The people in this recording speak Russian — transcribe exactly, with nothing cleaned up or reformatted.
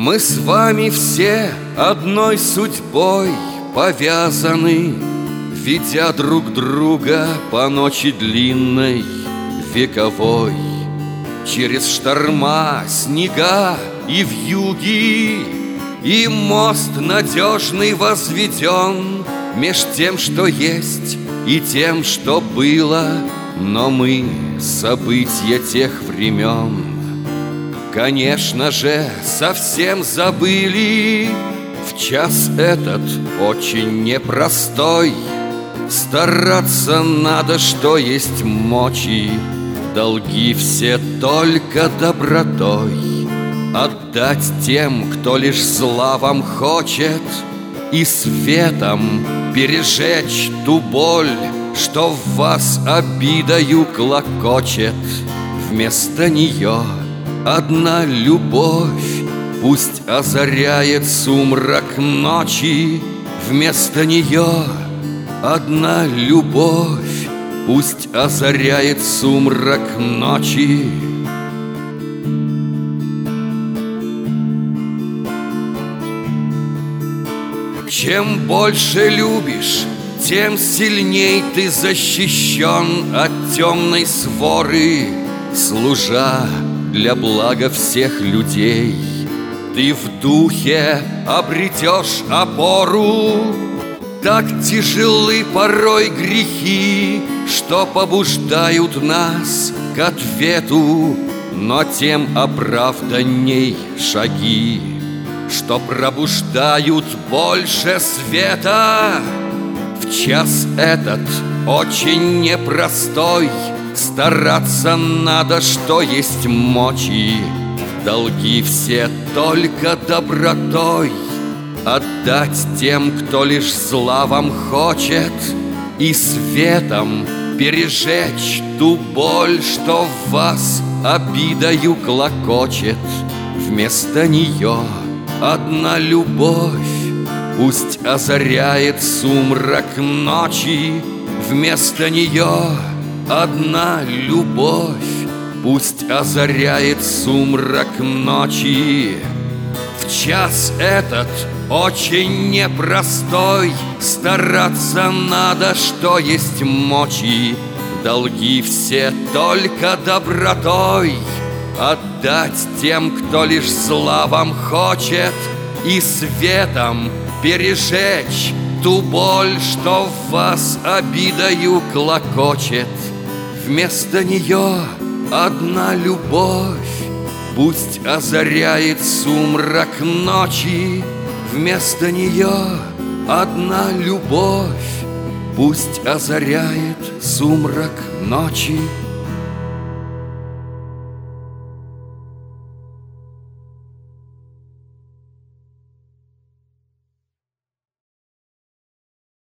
Мы с вами все одной судьбой повязаны, ведя друг друга по ночи длинной, вековой. Через шторма, снега и вьюги, и мост надежный возведен меж тем, что есть, и тем, что было. Но мы события тех времен, конечно же, совсем забыли. В час этот очень непростой стараться надо, что есть мочи, долги все только добротой отдать тем, кто лишь зла вам хочет, и светом пережечь ту боль, что в вас обидою клокочет. Вместо нее одна любовь пусть озаряет сумрак ночи. Вместо нее одна любовь пусть озаряет сумрак ночи. Чем больше любишь, тем сильней ты защищен от темной своры. Служа для блага всех людей, ты в духе обретешь опору. Так тяжелы порой грехи, что побуждают нас к ответу, но тем оправданней шаги, что пробуждают больше света. В час этот очень непростой стараться надо, что есть мочи, долги все только добротой отдать тем, кто лишь зла вам хочет, и светом пережечь ту боль, что в вас обидою клокочет. Вместо нее одна любовь пусть озаряет сумрак ночи. Вместо нее одна любовь пусть озаряет сумрак ночи. В час этот очень непростой стараться надо, что есть мочи, долги все только добротой отдать тем, кто лишь зла вам хочет, и светом пережечь ту боль, что в вас обидою клокочет. Вместо нее одна любовь пусть озаряет сумрак ночи. Вместо нее одна любовь пусть озаряет сумрак ночи.